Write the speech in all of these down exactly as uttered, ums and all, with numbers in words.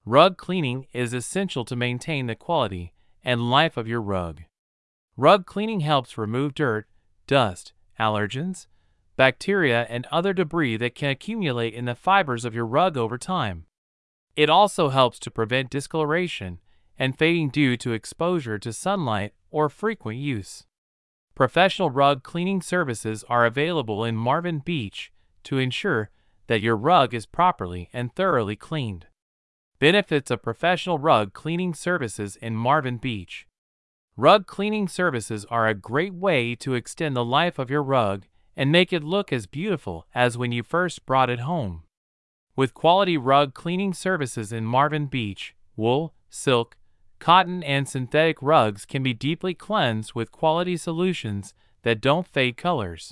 Rug cleaning is essential to maintain the quality and life of your rug. Rug cleaning helps remove dirt, dust, allergens, bacteria, and other debris that can accumulate in the fibers of your rug over time. It also helps to prevent discoloration and fading due to exposure to sunlight or frequent use. Professional rug cleaning services are available in Marvin Beach to ensure that your rug is properly and thoroughly cleaned. Benefits of professional rug cleaning services in Marvin Beach. Rug cleaning services are a great way to extend the life of your rug and make it look as beautiful as when you first brought it home. With quality rug cleaning services in Marvin Beach, wool, silk, cotton, and synthetic rugs can be deeply cleansed with quality solutions that don't fade colors.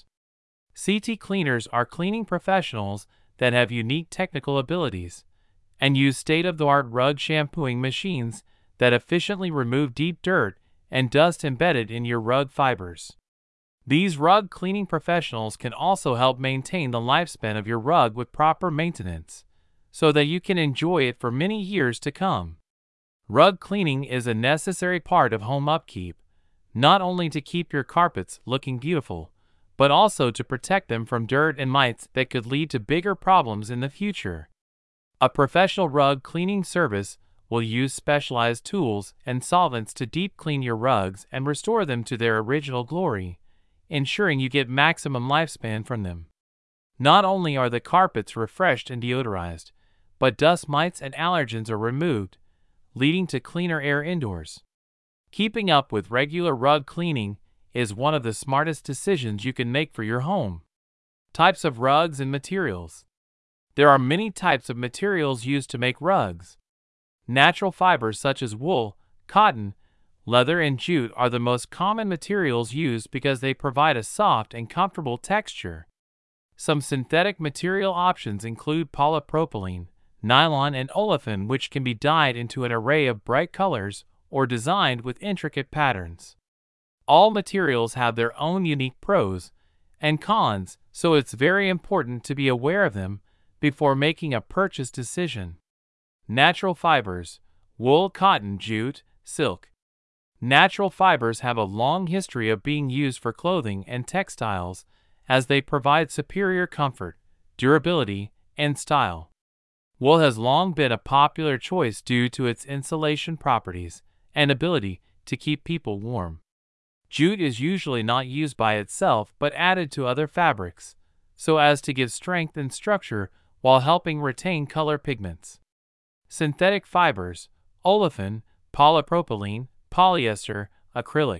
C T Cleaners are cleaning professionals that have unique technical abilities and use state-of-the-art rug shampooing machines that efficiently remove deep dirt and dust embedded in your rug fibers. These rug cleaning professionals can also help maintain the lifespan of your rug with proper maintenance, so that you can enjoy it for many years to come. Rug cleaning is a necessary part of home upkeep, not only to keep your carpets looking beautiful, but also to protect them from dirt and mites that could lead to bigger problems in the future. A professional rug cleaning service will use specialized tools and solvents to deep clean your rugs and restore them to their original glory, ensuring you get maximum lifespan from them. Not only are the carpets refreshed and deodorized, but dust mites and allergens are removed, leading to cleaner air indoors. Keeping up with regular rug cleaning is one of the smartest decisions you can make for your home. Types of rugs and materials. There are many types of materials used to make rugs. Natural fibers such as wool, cotton, leather, and jute are the most common materials used because they provide a soft and comfortable texture. Some synthetic material options include polypropylene, nylon, and olefin, which can be dyed into an array of bright colors or designed with intricate patterns. All materials have their own unique pros and cons, so it's very important to be aware of them before making a purchase decision. Natural fibers: wool, cotton, jute, silk. Natural fibers have a long history of being used for clothing and textiles as they provide superior comfort, durability, and style. Wool has long been a popular choice due to its insulation properties and ability to keep people warm. Jute is usually not used by itself but added to other fabrics, so as to give strength and structure while helping retain color pigments. Synthetic fibers: olefin, polypropylene, polyester, acrylic.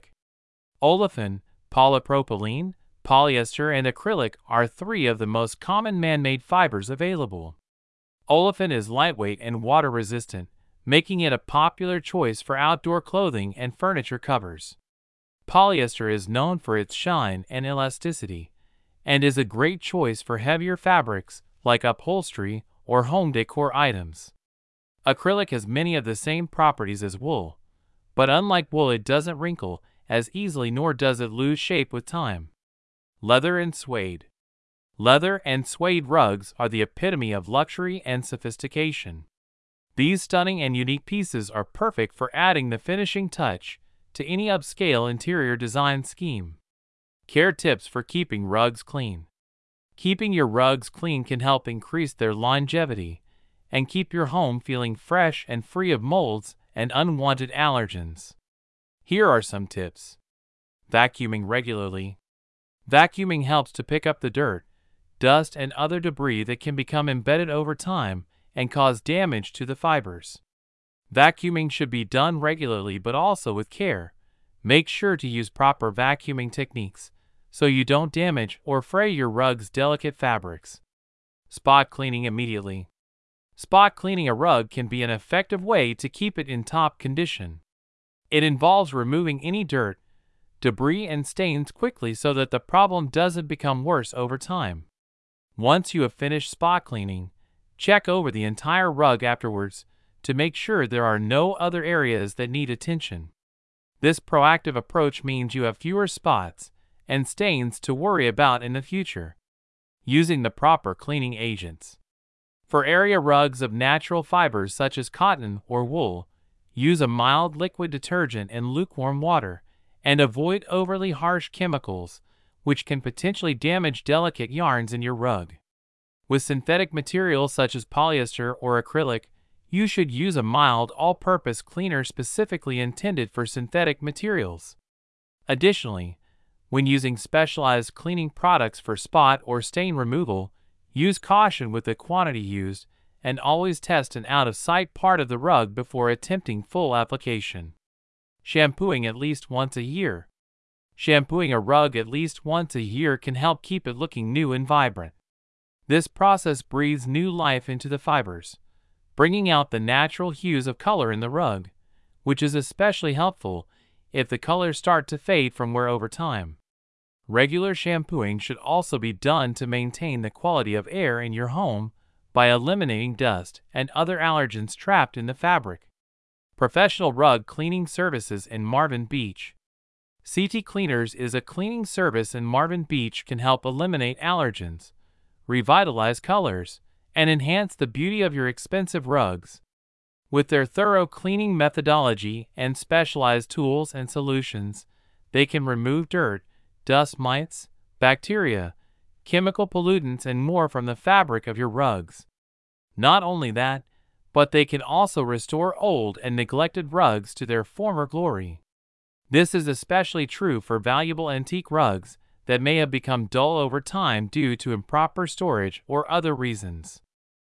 Olefin, polypropylene, polyester, and acrylic are three of the most common man-made fibers available. Olefin is lightweight and water-resistant, making it a popular choice for outdoor clothing and furniture covers. Polyester is known for its shine and elasticity, and is a great choice for heavier fabrics like upholstery or home decor items. Acrylic has many of the same properties as wool, but unlike wool, it doesn't wrinkle as easily nor does it lose shape with time. Leather and suede. Leather and suede rugs are the epitome of luxury and sophistication. These stunning and unique pieces are perfect for adding the finishing touch to any upscale interior design scheme. Care tips for keeping rugs clean. Keeping your rugs clean can help increase their longevity and keep your home feeling fresh and free of molds and unwanted allergens. Here are some tips. Vacuuming regularly. Vacuuming helps to pick up the dirt, dust, and other debris that can become embedded over time and cause damage to the fibers. Vacuuming should be done regularly but also with care. Make sure to use proper vacuuming techniques so you don't damage or fray your rug's delicate fabrics. Spot cleaning immediately. Spot cleaning a rug can be an effective way to keep it in top condition. It involves removing any dirt, debris, and stains quickly so that the problem doesn't become worse over time. Once you have finished spot cleaning, check over the entire rug afterwards to make sure there are no other areas that need attention. This proactive approach means you have fewer spots and stains to worry about in the future. Using the proper cleaning agents. For area rugs of natural fibers such as cotton or wool, use a mild liquid detergent in lukewarm water and avoid overly harsh chemicals, which can potentially damage delicate yarns in your rug. With synthetic materials such as polyester or acrylic, you should use a mild all-purpose cleaner specifically intended for synthetic materials. Additionally, when using specialized cleaning products for spot or stain removal, use caution with the quantity used and always test an out-of-sight part of the rug before attempting full application. Shampooing at least once a year. Shampooing a rug at least once a year can help keep it looking new and vibrant. This process breathes new life into the fibers, bringing out the natural hues of color in the rug, which is especially helpful if the colors start to fade from wear over time. Regular shampooing should also be done to maintain the quality of air in your home by eliminating dust and other allergens trapped in the fabric. Professional Rug Cleaning Services in Marvin Beach. C T Cleaners is a cleaning service in Marvin Beach can help eliminate allergens, revitalize colors, and enhance the beauty of your expensive rugs. With their thorough cleaning methodology and specialized tools and solutions, they can remove dirt, dust mites, bacteria, chemical pollutants, and more from the fabric of your rugs. Not only that, but they can also restore old and neglected rugs to their former glory. This is especially true for valuable antique rugs that may have become dull over time due to improper storage or other reasons.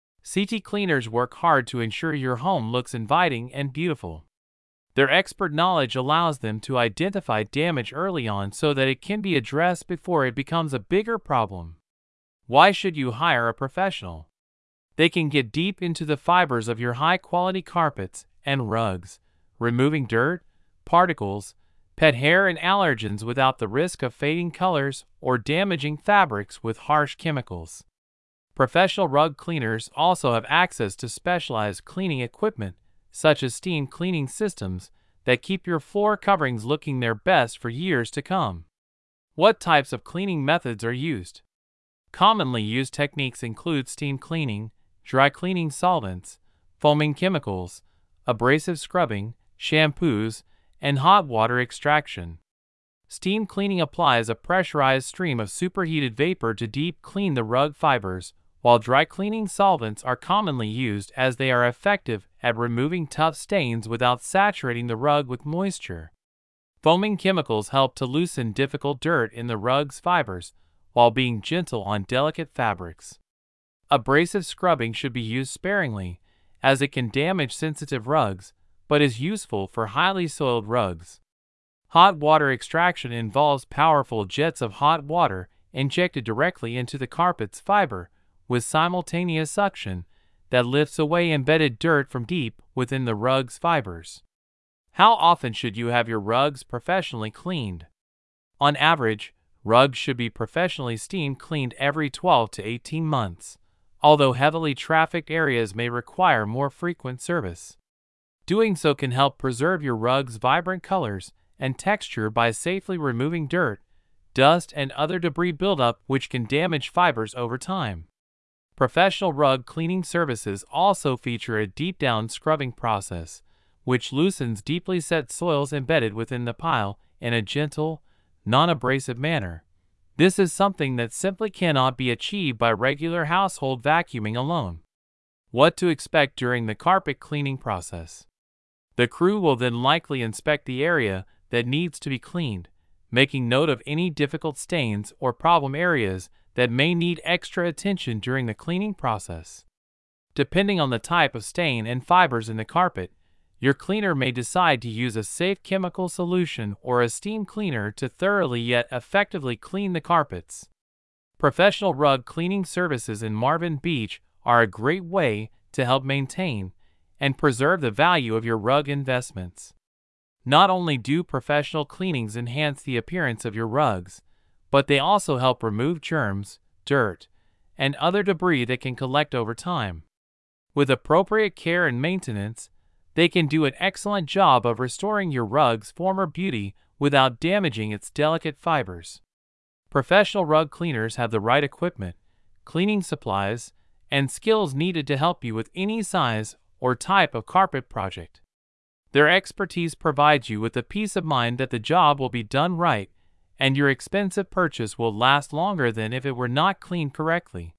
C T Cleaners work hard to ensure your home looks inviting and beautiful. Their expert knowledge allows them to identify damage early on so that it can be addressed before it becomes a bigger problem. Why should you hire a professional? They can get deep into the fibers of your high-quality carpets and rugs, removing dirt, particles, pet hair, and allergens without the risk of fading colors or damaging fabrics with harsh chemicals. Professional rug cleaners also have access to specialized cleaning equipment, such as steam cleaning systems, that keep your floor coverings looking their best for years to come. What types of cleaning methods are used? Commonly used techniques include steam cleaning, dry cleaning solvents, foaming chemicals, abrasive scrubbing, shampoos, and hot water extraction. Steam cleaning applies a pressurized stream of superheated vapor to deep clean the rug fibers, while dry cleaning solvents are commonly used as they are effective at removing tough stains without saturating the rug with moisture. Foaming chemicals help to loosen difficult dirt in the rug's fibers while being gentle on delicate fabrics. Abrasive scrubbing should be used sparingly, as it can damage sensitive rugs, but is useful for highly soiled rugs. Hot water extraction involves powerful jets of hot water injected directly into the carpet's fiber with simultaneous suction that lifts away embedded dirt from deep within the rug's fibers. How often should you have your rugs professionally cleaned? On average, rugs should be professionally steam cleaned every twelve to eighteen months, although heavily trafficked areas may require more frequent service. Doing so can help preserve your rug's vibrant colors and texture by safely removing dirt, dust, and other debris buildup which can damage fibers over time. Professional rug cleaning services also feature a deep-down scrubbing process, which loosens deeply set soils embedded within the pile in a gentle, non-abrasive manner. This is something that simply cannot be achieved by regular household vacuuming alone. What to expect during the carpet cleaning process? The crew will then likely inspect the area that needs to be cleaned, making note of any difficult stains or problem areas that may need extra attention during the cleaning process. Depending on the type of stain and fibers in the carpet, your cleaner may decide to use a safe chemical solution or a steam cleaner to thoroughly yet effectively clean the carpets. Professional rug cleaning services in Marvin Beach are a great way to help maintain and preserve the value of your rug investments. Not only do professional cleanings enhance the appearance of your rugs, but they also help remove germs, dirt, and other debris that can collect over time. With appropriate care and maintenance, they can do an excellent job of restoring your rug's former beauty without damaging its delicate fibers. Professional rug cleaners have the right equipment, cleaning supplies, and skills needed to help you with any size or type of carpet project. Their expertise provides you with the peace of mind that the job will be done right and your expensive purchase will last longer than if it were not cleaned correctly.